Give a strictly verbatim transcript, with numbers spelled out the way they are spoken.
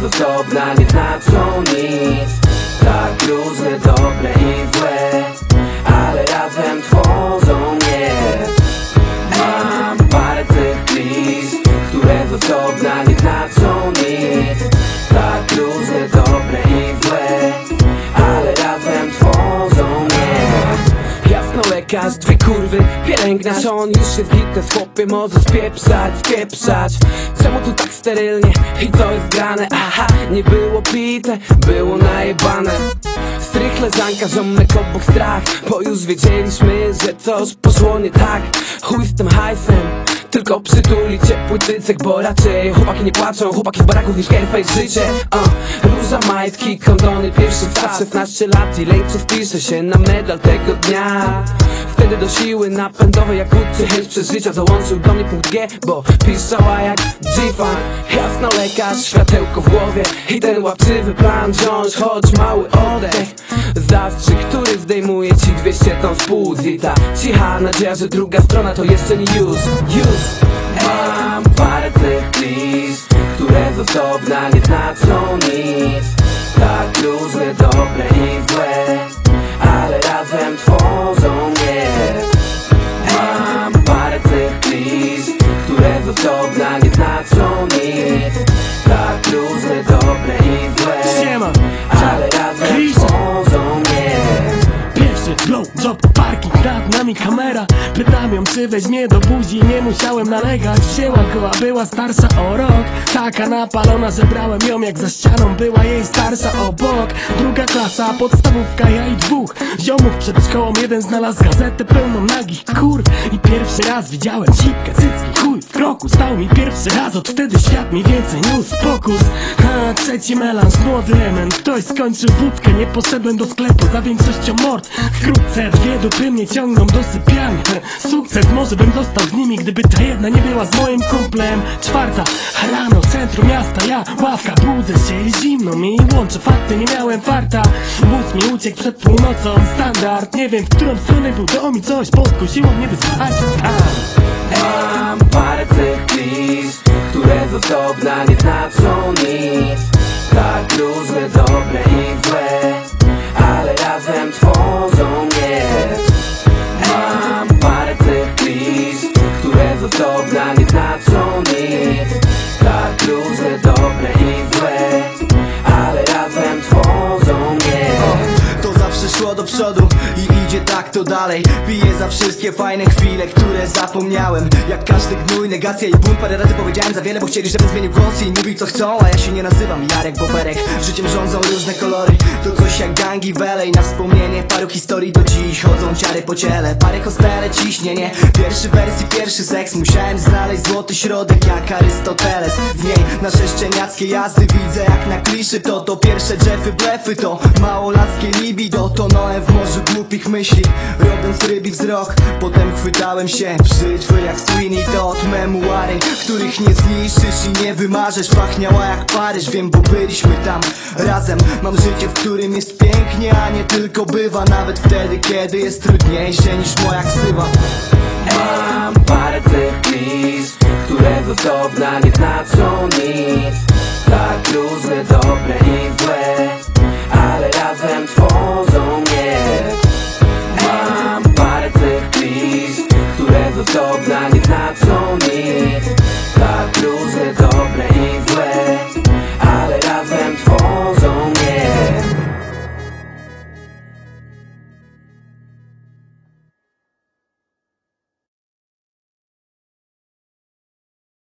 z osobna nie znaczą nic. Tak różne, dobre i złe, ale razem tworzą mnie. Mam parę tych list, które z osobna nie znaczą nic. Tak różne, dobre i złe, ale razem tworzą mnie. Jasno lekarz, dwie kurwy, pielęgniarz. On już jest gitnes, chłopie, może spieprzać, spieprzać. Czemu tu tak sterylnie i co jest grane? Aha, nie było pite, było najebane. Strych leżanka, ziomek obok strach, bo już wiedzieliśmy, że coś poszło nie tak. Chuj z tym hajsem, tylko przytuli ciepły tycek, bo raczej chłopaki nie płaczą, chłopaki z baraków niż Airface życie. uh. Róża, majtki, kondony, pierwszy start, szesnaście lat i lejczy wpisze się na medal tego dnia. Wtedy do siły napędowej jak łódcy chęć przeżycia dołączył do mnie punkt G, bo piszczała jak G-Fan. Jasno lekarz, światełko w głowie i ten łapczywy plan wziąć choć mały oddech. Zastrzyk, który zdejmuje ci dwieście ton z płuc i ta cicha nadzieja, że druga strona to jeszcze nie już, już. Mam parę tych list, które z osobna nie znaczą nic. Tak różne, dobre i złe, ale razem tworzą mnie. Mam parę tych list, które z osobna nie znaczą nic. Tak różne, dobre i złe, ale razem tworzą mnie. Pierwszy blow, job, parking, nad nami kamera. Pytam ją, czy weźmie do buzi, nie musiałem nalegać. Wzięła go, a była starsza o rok. Taka napalona, że brałem ją jak za ścianą, była jej starsza obok. Druga klasa, podstawówka, ja i dwóch ziomów przed szkołą. Jeden znalazł gazetę pełną nagich kur i pierwszy raz widziałem cipkę, cycki, chuj w kroku. Stał mi pierwszy raz, od wtedy świat mi więcej niósł pokus. A trzeci melanż, młody element, ktoś skończył wódkę. Nie poszedłem do sklepu za większością mord. Wkrótce dwie dupy mnie ciągną do sypialni. Sukces, może bym został z nimi, gdyby ta jedna nie była z moim kumplem. Czwarta rano, centrum miasta, ja ławka, budzę się i zimno mi łączy fakty, nie miałem farta. Bus mi uciekł przed północą, standard. Nie wiem, w którą stronę był dom i coś podkusiło mnie, by spać tam. Mam parę tych list, które z osobna nie znaczą nic. Tak różne, dobre i złe, ale razem tworzą mnie. Mam parę tych list, które z osobna nie znaczą nic. Tak różne, dobre i złe, ale razem tworzą mnie. To zawsze szło do przodu i idzie tak to dalej. Piję za wszystkie fajne chwile, które zapomniałem. Jak każdy gnój, negacja i bunt. Parę razy powiedziałem za wiele, bo chcieli, żebym zmienił głos i mówił co chcą. A ja się nie nazywam Jarek Boberek. Życiem rządzą różne kolory. To coś jak gangi w L A. Na wspomnienie paru historii do dziś chodzą ciary po ciele. Parę hostele, ciśnienie, pierwszy wersji, pierwszy seks. Musiałem znaleźć złoty środek jak Arystoteles. W niej nasze szczeniackie jazdy widzę jak na kliszy. To to pierwsze Jeffy blefy, to małolackie libido. Tonąłem w morzu głupich myśli, robiąc rybi wzrok. Potem chwytałem się brzytwy jak Sweeney Todd. Memuary, których nie zniszczysz i nie wymarzesz. Pachniała jak Paryż, wiem, bo byliśmy tam razem. Mam życie, w którym jest pięknie, a nie tylko bywa. Nawet wtedy, kiedy jest trudniejsze niż moja ksywa. Mam parę tych list, które z osobna nie znaczą nic. Tak różne, dobre i złe, ale razem tworzą mnie. Mam parę tych list, które z osobna nie znaczą